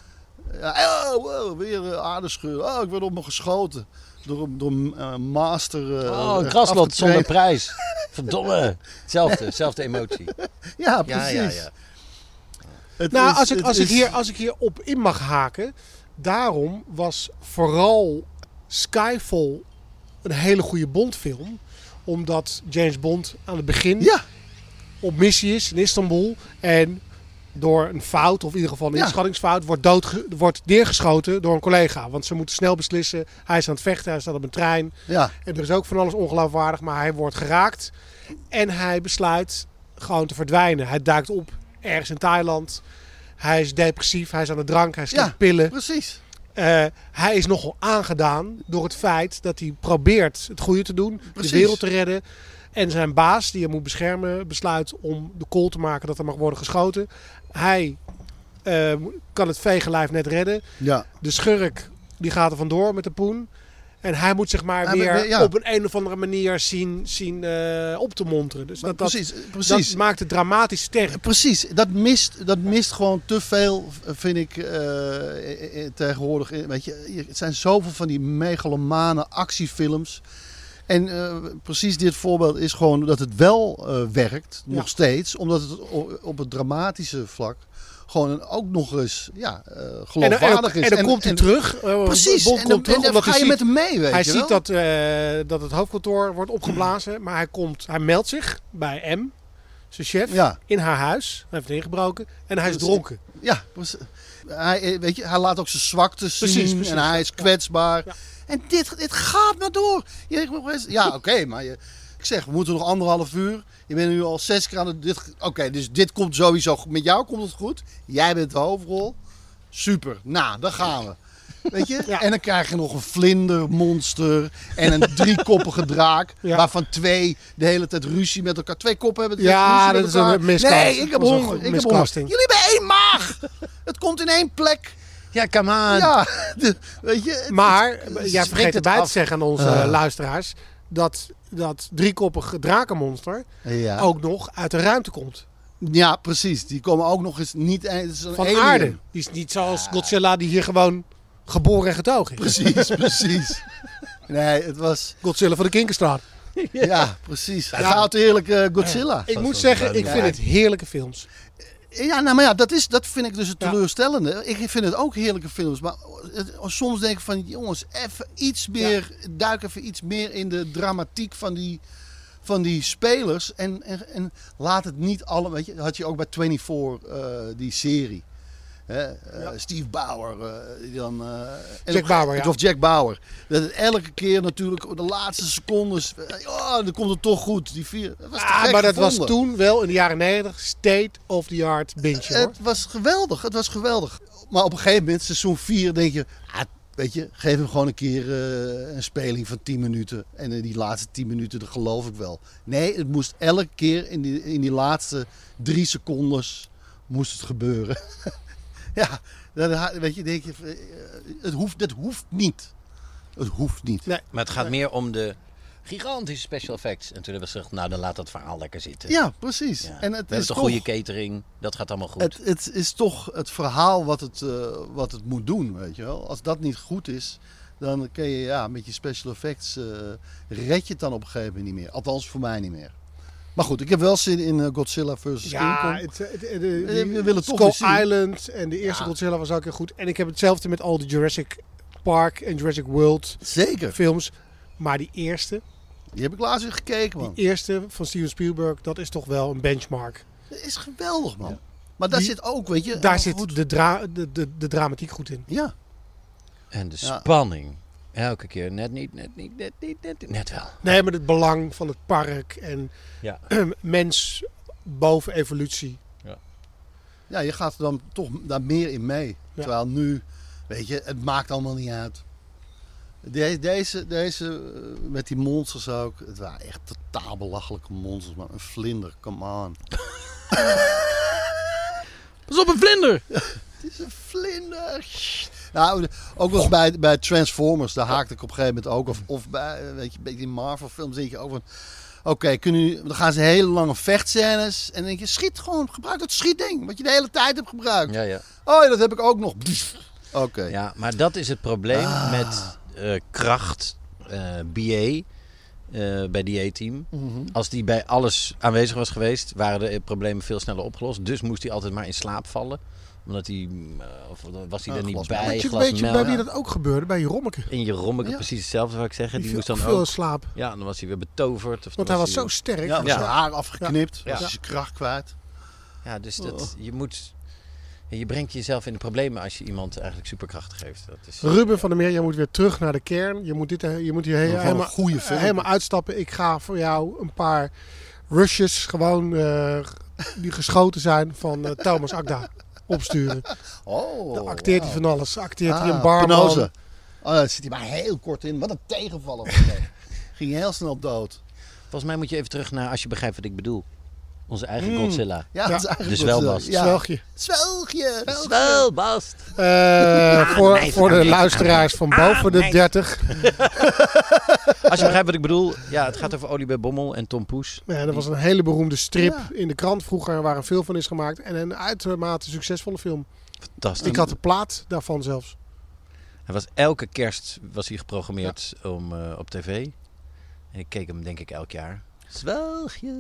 Weer aardescheur. Ik werd op me geschoten. Door master... een kraslot zonder prijs. Verdomme. Zelfde emotie. Ja, precies. Ja. Als ik hier op in mag haken. Daarom was vooral Skyfall een hele goede Bondfilm. Omdat James Bond aan het begin op missie is in Istanbul. En door een fout, of in ieder geval een inschattingsfout, wordt neergeschoten door een collega. Want ze moeten snel beslissen. Hij is aan het vechten, hij staat op een trein. Ja. En er is ook van alles ongeloofwaardig, maar hij wordt geraakt. En hij besluit gewoon te verdwijnen. Hij duikt op ergens in Thailand. Hij is depressief, hij is aan de drank, hij slikt pillen. Precies. Hij is nogal aangedaan door het feit dat hij probeert het goede te doen. Precies. De wereld te redden. En zijn baas, die hem moet beschermen, besluit om de call te maken dat er mag worden geschoten. Hij kan het vegenlijf net redden. Ja. De schurk die gaat er vandoor met de poen. En hij moet zich maar op een of andere manier zien op te monteren. Dus precies. Dat maakt het dramatisch sterk. Precies. Dat mist gewoon te veel, vind ik, tegenwoordig. Weet je, het zijn zoveel van die megalomane actiefilms. En precies dit voorbeeld is gewoon dat het wel werkt, nog steeds. Omdat het op het dramatische vlak gewoon ook nog eens geloofwaardig is. En dan komt hij terug. Precies. Bond komt terug, en dan ga je met hem mee, weet hij je wel. ziet dat het hoofdkantoor wordt opgeblazen. Maar hij meldt zich bij M, zijn chef, in haar huis. Hij heeft ingebroken. En hij is dronken. Ja, hij laat ook zijn zwaktes zien. Precies, en hij is kwetsbaar. Ja. En dit gaat maar door. Ja, oké, maar ik zeg, we moeten nog 1,5 uur. Je bent nu al 6 keer aan het... Oké, dus dit komt sowieso... Met jou komt het goed. Jij bent de hoofdrol. Super. Nou, dan gaan we. Weet je? Ja. En dan krijg je nog een vlindermonster. En een 3-koppige draak. Ja. Waarvan 2 de hele tijd ruzie met elkaar. 2 koppen hebben ruzie met elkaar. Een miscasting. Nee, ik heb honger. Jullie hebben 1 maag. Het komt in 1 plek. Ja, come on. Ja, weet je. Maar jij vergeet erbij te zeggen aan onze luisteraars... dat 3-koppige drakenmonster ook nog uit de ruimte komt. Ja, precies. Die komen ook nog eens niet... van aarde. Die is niet zoals Godzilla die hier gewoon geboren en getogen is. Precies. Nee, het was... Godzilla van de Kinkerstraat. Ja, precies. Goud heerlijke Godzilla. Ik moet zeggen, ik vind het heerlijke films. Ja, nou, maar dat vind ik dus het teleurstellende. Ik vind het ook heerlijke films. Maar soms denk ik van, jongens, even iets meer... Duik even iets meer in de dramatiek van die spelers. En laat het niet alle... Weet je, dat had je ook bij 24, die serie. Steve Bauer. Jack Bauer, Of Jack Bauer. Dat het elke keer natuurlijk op de laatste secondes... dan komt het toch goed. Die 4. Dat was maar dat was toen wel in de jaren 90 state of the art binge. Het was geweldig. Maar op een gegeven moment, seizoen 4, denk je... weet je, geef hem gewoon een keer een speling van 10 minuten. En in die laatste 10 minuten, dat geloof ik wel. Nee, het moest elke keer in die laatste 3 secondes moest het gebeuren. Ja, dan weet je, denk je, dat hoeft niet. Het hoeft niet. Nee, maar het gaat meer om de gigantische special effects. En toen hebben we gezegd, nou dan laat dat verhaal lekker zitten. Ja, precies. Ja. En het is een goede catering, dat gaat allemaal goed. Het is toch het verhaal wat het moet doen, weet je wel. Als dat niet goed is, dan kun je met je special effects red je het dan op een gegeven moment niet meer. Althans voor mij niet meer. Maar goed, ik heb wel zin in Godzilla vs. King Kong. We willen toch Skull Island en de eerste Godzilla was ook heel goed. En ik heb hetzelfde met al de Jurassic Park en Jurassic World films. Maar die eerste... Die heb ik laatst weer gekeken, man. Die eerste van Steven Spielberg, dat is toch wel een benchmark. Dat is geweldig, man. Maar daar zit ook, weet je... Daar zit de dramatiek goed in. Ja. En de spanning. Elke keer net wel. Nee, maar het belang van het park en mens boven evolutie. Ja, je gaat er dan toch daar meer in mee. Ja. Terwijl nu, weet je, het maakt allemaal niet uit. Deze met die monsters ook. Het waren echt totaal belachelijke monsters. Maar een vlinder, come on. Pas op, een vlinder! Het is een vlinder. Nou, ook wel eens bij Transformers, daar haakte ik op een gegeven moment ook. Of bij, weet je, bij die Marvel films denk je ook van... Oké, dan gaan ze hele lange vechtscènes. En dan denk je, schiet gewoon, gebruik dat schietding. Wat je de hele tijd hebt gebruikt. Ja. Oh ja, dat heb ik ook nog. Oké. Ja, maar dat is het probleem met kracht, BA, bij die A-team. Mm-hmm. Als die bij alles aanwezig was geweest, waren de problemen veel sneller opgelost. Dus moest hij altijd maar in slaap vallen. Omdat hij, of was hij er niet bij. Weet je bij wie dat ook gebeurde? Bij Jerommeke. In Jerommeke, precies hetzelfde zou ik zeggen. Die moest dan veel ook slaap. Ja, dan was hij weer betoverd. Want hij was zo sterk. Ja, zijn haar afgeknipt. Ja. Was hij zijn kracht kwijt. Ja, dus dat, je moet... Je brengt jezelf in de problemen als je iemand eigenlijk superkrachten geeft. Dat is... Ruben van der Meer, jij moet weer terug naar de kern. Je moet hier helemaal uitstappen. Ik ga voor jou een paar rushes gewoon die geschoten zijn van Thomas Akda opsturen. Dan acteert hij van alles. Acteert hij een barman. Penose. Daar zit hij maar heel kort in. Wat een tegenvaller. Ging heel snel op dood. Volgens mij moet je even terug naar, als je begrijpt wat ik bedoel. Onze eigen Godzilla. Ja, dat is eigenlijk de zwelbast. Ja. Zwelgje. Zwelbast. Voor de luisteraars van boven de 30. Als je begrijpt wat ik bedoel. Ja, het gaat over Olivier Bommel en Tom Poes. Ja, dat was een hele beroemde strip in de krant vroeger waar een film van is gemaakt. En een uitermate succesvolle film. Fantastisch. Ik had de plaat daarvan zelfs. Elke kerst was hij geprogrammeerd op tv. En ik keek hem denk ik elk jaar. Zwelgje.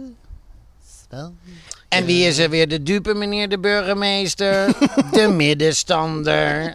En wie is er weer de dupe, meneer de burgemeester? De middenstander.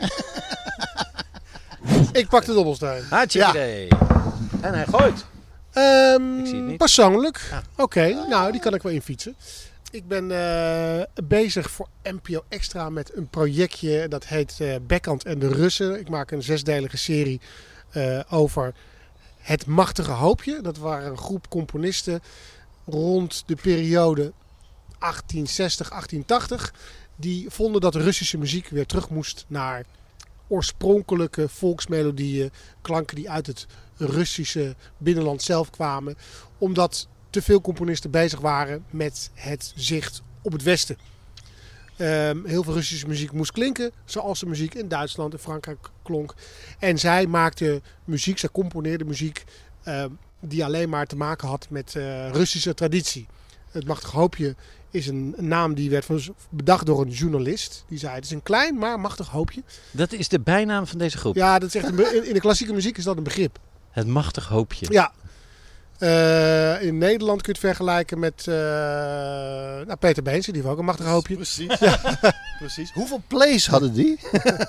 Ik pak de dobbelsteen. Hartstikke idee. En hij gooit. Ik zie het niet. Persoonlijk. Oké, nou die kan ik wel infietsen. Ik ben bezig voor NPO Extra met een projectje dat heet Backhand en de Russen. Ik maak een 6-delige serie over Het Machtige Hoopje. Dat waren een groep componisten rond de periode 1860-1880. Die vonden dat de Russische muziek weer terug moest naar oorspronkelijke volksmelodieën. Klanken die uit het Russische binnenland zelf kwamen. Omdat te veel componisten bezig waren met het zicht op het Westen. Heel veel Russische muziek moest klinken zoals de muziek in Duitsland en Frankrijk klonk. En zij maakten muziek, zij componeerden muziek die alleen maar te maken had met Russische traditie. Het Machtige Hoopje is een naam die werd bedacht door een journalist. Die zei, het is een klein maar machtig hoopje. Dat is de bijnaam van deze groep? Ja, dat is echt in de klassieke muziek is dat een begrip. Het Machtig Hoopje? Ja. In Nederland kun je het vergelijken met Peter Beense, die heeft ook een machtig hoopje. Precies. Ja. Precies. Hoeveel plays hadden die?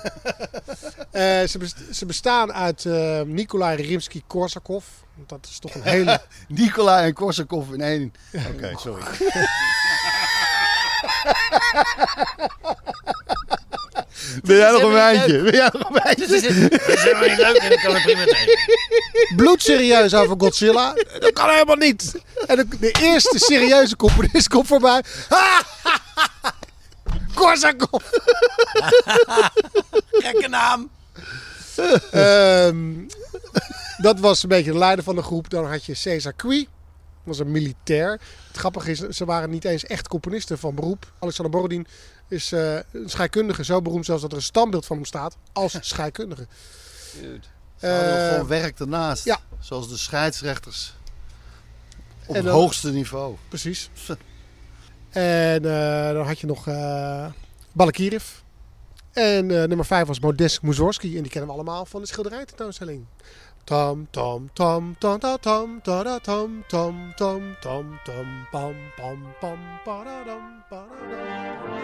Ze bestaan uit Nikolai Rimsky-Korsakov. Dat is toch een hele... Nikolai en Korsakov in één. Oké, sorry. Ben jij nog een wijntje? Dat is helemaal niet leuk en ik kan het prima tegen. Bloedserieus over Godzilla? Dat kan helemaal niet. En de eerste serieuze componist komt voorbij. Korsakov. Gekke naam. Dat was een beetje de leider van de groep. Dan had je César Cui. Dat was een militair. Het grappige is, ze waren niet eens echt componisten van beroep. Alexander Borodin is een scheikundige. Zo beroemd zelfs dat er een standbeeld van hem staat als scheikundige. Dude. Ze hadden gewoon werk ernaast. Ja. Zoals de scheidsrechters. Op het hoogste niveau. Precies. En dan had je nog Balakirev. En nummer 5 was Modest Mussorgsky. En die kennen we allemaal van de schilderij tentoonstelling. Tam tam tam tam tam tam tam tam tam tam tam tam pam pam pam paradam paradam.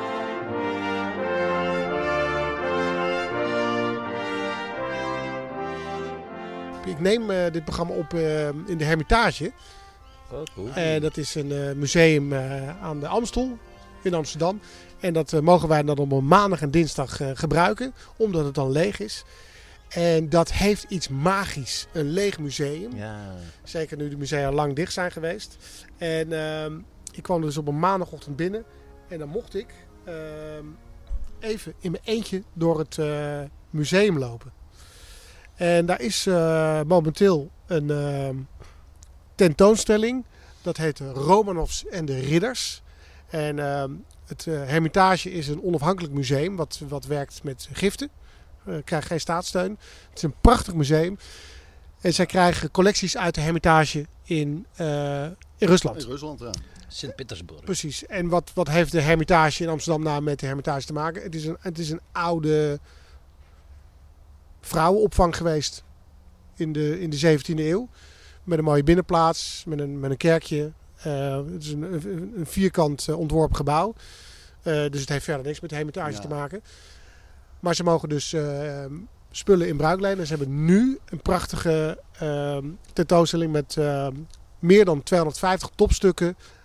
Ik neem dit programma op in de Hermitage. Dat is een museum aan de Amstel in Amsterdam. En dat mogen wij dan op maandag en dinsdag gebruiken, omdat het dan leeg is. En dat heeft iets magisch. Een leeg museum. Ja. Zeker nu de musea lang dicht zijn geweest. En ik kwam dus op een maandagochtend binnen. En dan mocht ik even in mijn eentje door het museum lopen. En daar is momenteel een tentoonstelling. Dat heet Romanovs en de Ridders. En het Hermitage is een onafhankelijk museum wat werkt met giften. Krijgt geen staatssteun. Het is een prachtig museum. En zij krijgen collecties uit de Hermitage in Rusland. In Rusland, ja. Sint-Petersburg. Precies. En wat heeft de Hermitage in Amsterdam nou met de Hermitage te maken? Het is een oude vrouwenopvang geweest in de 17e eeuw. Met een mooie binnenplaats, met een kerkje. Het is een vierkant ontworpen gebouw. Dus het heeft verder niks met de Hermitage te maken. Maar ze mogen dus spullen in bruik lenen. Ze hebben nu een prachtige tentoonstelling met meer dan 250 topstukken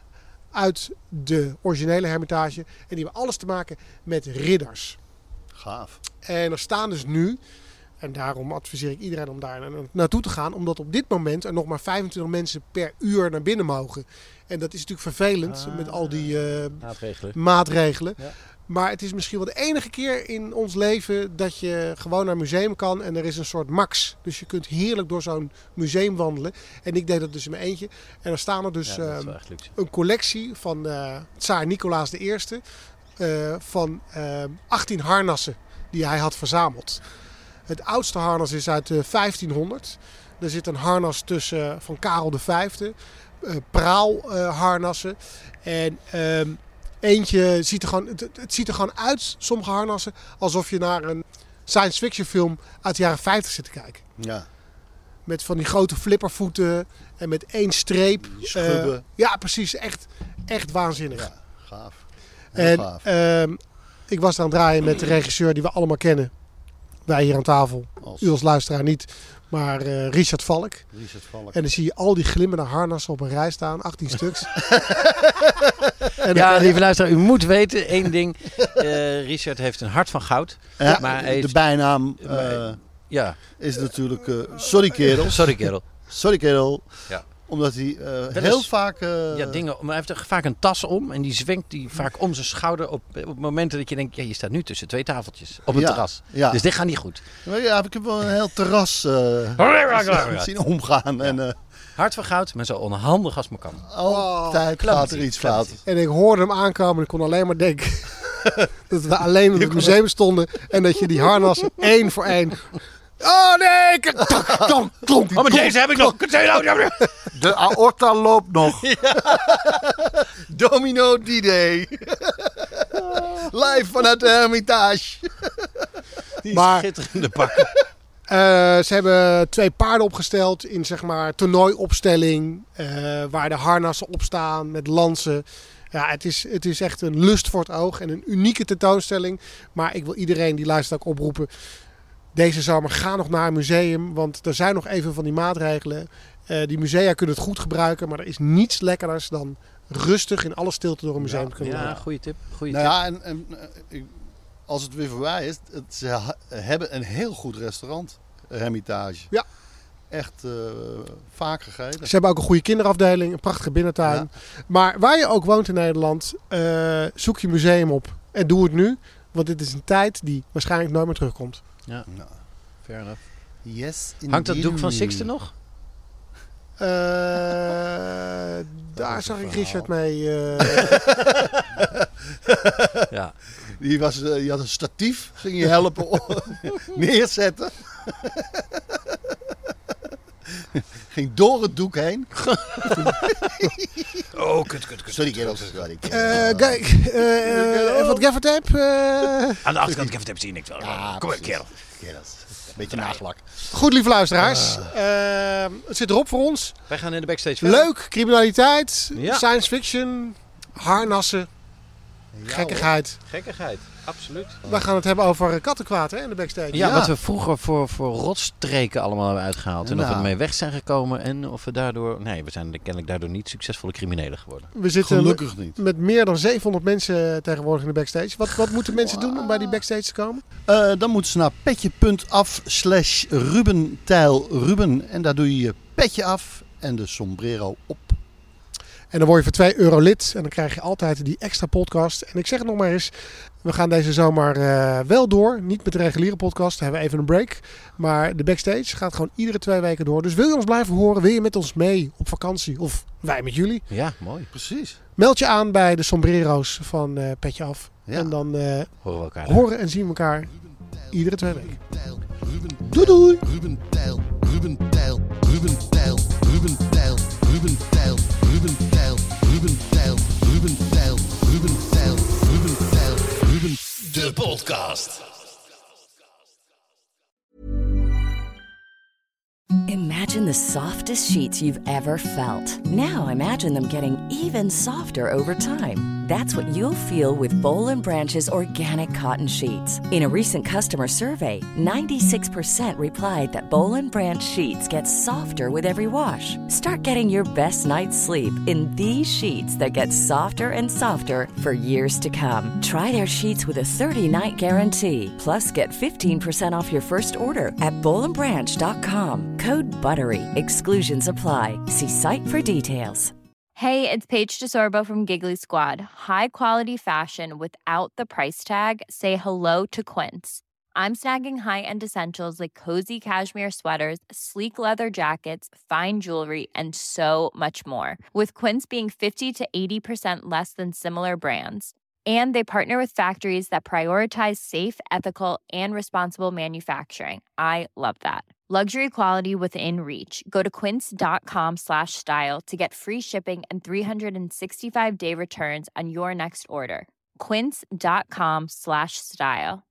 uit de originele Hermitage. En die hebben alles te maken met ridders. Gaaf. En er staan dus nu, en daarom adviseer ik iedereen om daar naartoe te gaan, omdat op dit moment er nog maar 25 mensen per uur naar binnen mogen. En dat is natuurlijk vervelend met al die maatregelen. Ja. Maar het is misschien wel de enige keer in ons leven dat je gewoon naar een museum kan en er is een soort max. Dus je kunt heerlijk door zo'n museum wandelen. En ik deed dat dus in mijn eentje. En er staan er dus een collectie van Tsaar Nicolaas I van 18 harnassen die hij had verzameld. Het oudste harnas is uit 1500. Er zit een harnas tussen van Karel V, praalharnassen. En eentje ziet er gewoon, het ziet er gewoon uit, sommige harnassen, alsof je naar een science fiction film uit de jaren 50 zit te kijken. Ja. Met van die grote flippervoeten en met 1 streep. Schubben. Ja, precies. Echt waanzinnig. Ja, gaaf. Gaaf. Ik was aan het draaien met de regisseur die we allemaal kennen. Wij hier aan tafel. U als luisteraar niet. Maar Richard Valk. En dan zie je al die glimmende harnassen op een rij staan. 18 stuks. Ja, lieve luisteraar, u moet weten één ding. Richard heeft een hart van goud. Ja, maar de bijnaam is natuurlijk... sorry kerel. Sorry kerel. Ja. Omdat hij heel vaak... dingen, maar hij heeft vaak een tas om en die zwenkt die vaak om zijn schouder op momenten dat je denkt, je staat nu tussen 2 tafeltjes op een terras. Ja. Dus dit gaat niet goed. Ja, ik heb wel een heel terras zien omgaan. Ja. En, hart van goud, maar zo onhandig als maar kan. Altijd gaat er iets fout. En ik hoorde hem aankomen en ik kon alleen maar denken dat we alleen in het museum stonden en dat je die harnassen 1 voor 1... Oh nee! Oh, maar deze heb ik nog. De aorta loopt nog. Ja. Domino D-Day. Live vanuit de Hermitage. Die schitterende pakken. Ze hebben 2 paarden opgesteld in zeg maar toernooiopstelling. Waar de harnassen op staan met lansen. Ja, het is echt een lust voor het oog en een unieke tentoonstelling. Maar ik wil iedereen die luistert ook oproepen. Deze zomer ga nog naar een museum, want er zijn nog even van die maatregelen. Die musea kunnen het goed gebruiken, maar er is niets lekkerders dan rustig in alle stilte door een museum kunnen lopen. Ja, goede tip. Ja, en als het weer voorbij is, ze hebben een heel goed restaurant, Hermitage. Ja. Echt vaak gegeten. Ze hebben ook een goede kinderafdeling, een prachtige binnentuin. Ja. Maar waar je ook woont in Nederland, zoek je museum op en doe het nu. Want dit is een tijd die waarschijnlijk nooit meer terugkomt. Ja, fair enough. Yes, hangt dat doek van Sixten nog? Daar zag ik Richard mee. Ja. Die had een statief, ging je helpen neerzetten. Ging door het doek heen. Oh, kut. Sorry, kerels. Kijk, wat gaffertape. Aan de achterkant gaffertape zie je niks wel. Ja, kom maar, kerel. Beetje nagelak. Goed, lieve luisteraars. Het zit erop voor ons. Wij gaan in de backstage verder. Leuk, criminaliteit, science fiction, harnassen, gekkigheid. Gekkigheid, absoluut. We gaan het hebben over kattenkwaad in de backstage. Ja, wat we vroeger voor rotstreken allemaal hebben uitgehaald. En of we ermee weg zijn gekomen en of we daardoor... Nee, we zijn kennelijk daardoor niet succesvolle criminelen geworden. We zitten gelukkig niet. Met meer dan 700 mensen tegenwoordig in de backstage. Wat moeten mensen doen om bij die backstage te komen? Dan moeten ze naar petje.af/Ruben Tijl Ruben. En daar doe je je petje af en de sombrero op. En dan word je voor €2 lid. En dan krijg je altijd die extra podcast. En ik zeg het nog maar eens. We gaan deze zomer wel door. Niet met de reguliere podcast. Dan hebben we even een break. Maar de backstage gaat gewoon iedere 2 weken door. Dus wil je ons blijven horen? Wil je met ons mee op vakantie? Of wij met jullie? Ja, mooi. Precies. Meld je aan bij de sombrero's van Petje Af. Ja. En dan horen en zien we elkaar iedere 2 weken. Doei doei. Ruben Tijl, Ruben Tijl, Ruben Tijl, Ruben Tijl, Ruben Tijl, Ruben Tijl, Ruben Tijl, Ruben Tijl, Ruben Tijl, Ruben Tijl, Ruben de podcast. Imagine the softest sheets you've ever felt. Now imagine them getting even softer over time. That's what you'll feel with Boll & Branch's organic cotton sheets. In a recent customer survey, 96% replied that Boll & Branch sheets get softer with every wash. Start getting your best night's sleep in these sheets that get softer and softer for years to come. Try their sheets with a 30-night guarantee. Plus, get 15% off your first order at bollandbranch.com. Code BUTTERY. Exclusions apply. See site for details. Hey, it's Paige DeSorbo from Giggly Squad. High quality fashion without the price tag. Say hello to Quince. I'm snagging high-end essentials like cozy cashmere sweaters, sleek leather jackets, fine jewelry, and so much more. With Quince being 50 to 80% less than similar brands. And they partner with factories that prioritize safe, ethical, and responsible manufacturing. I love that. Luxury quality within reach. Go to quince.com/style to get free shipping and 365-day returns on your next order. Quince.com/style.